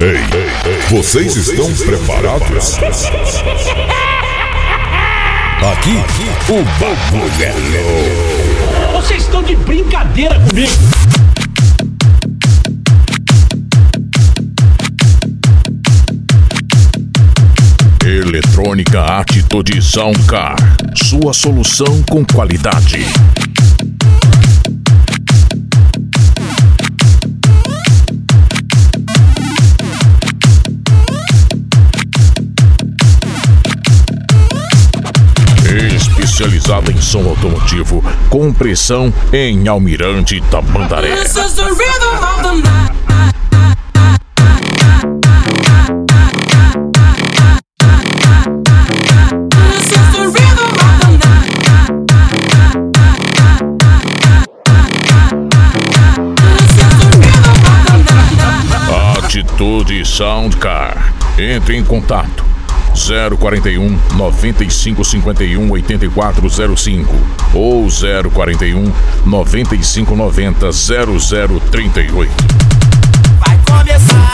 Vocês estão preparados? Aqui, o bagulho é louco. Vocês estão de brincadeira comigo? Eletrônica Atitude Soundcar, sua solução com qualidade. Especializada em som automotivo, com pressão em Almirante Tamandaré. Atitude Soundcar. Entre em contato 041 95 51 8405 ou 041 95 90 0038. Vai começar.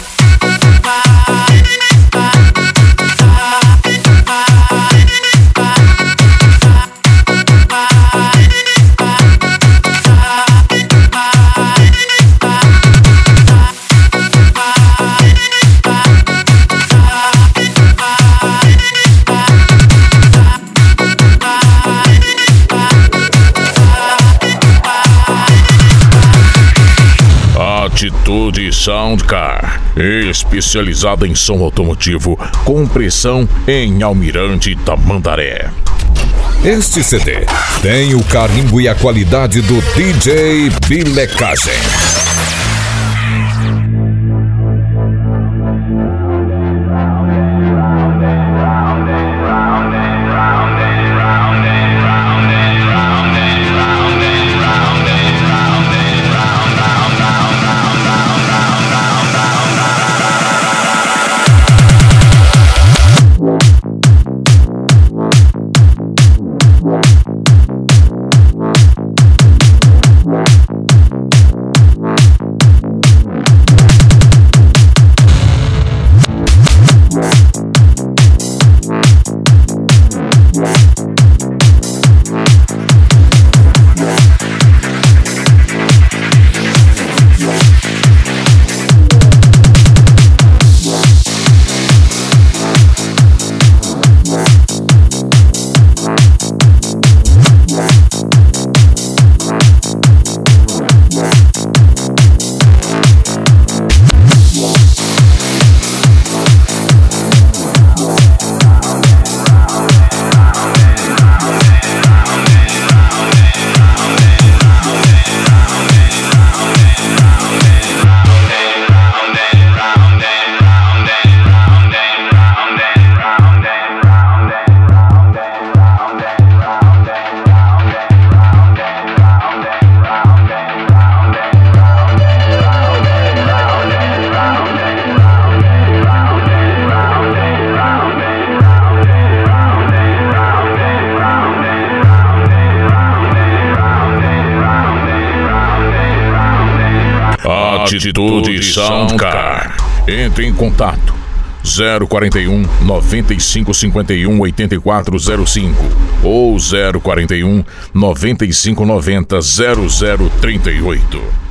Atitude Soundcar, especializada em som automotivo, com pressão em Almirante Tamandaré. Este CD tem o carimbo e a qualidade do DJ Bilecagem. Atitude Soundcar. Entre em contato 041 95 51 8405 ou 041 95 90 0038.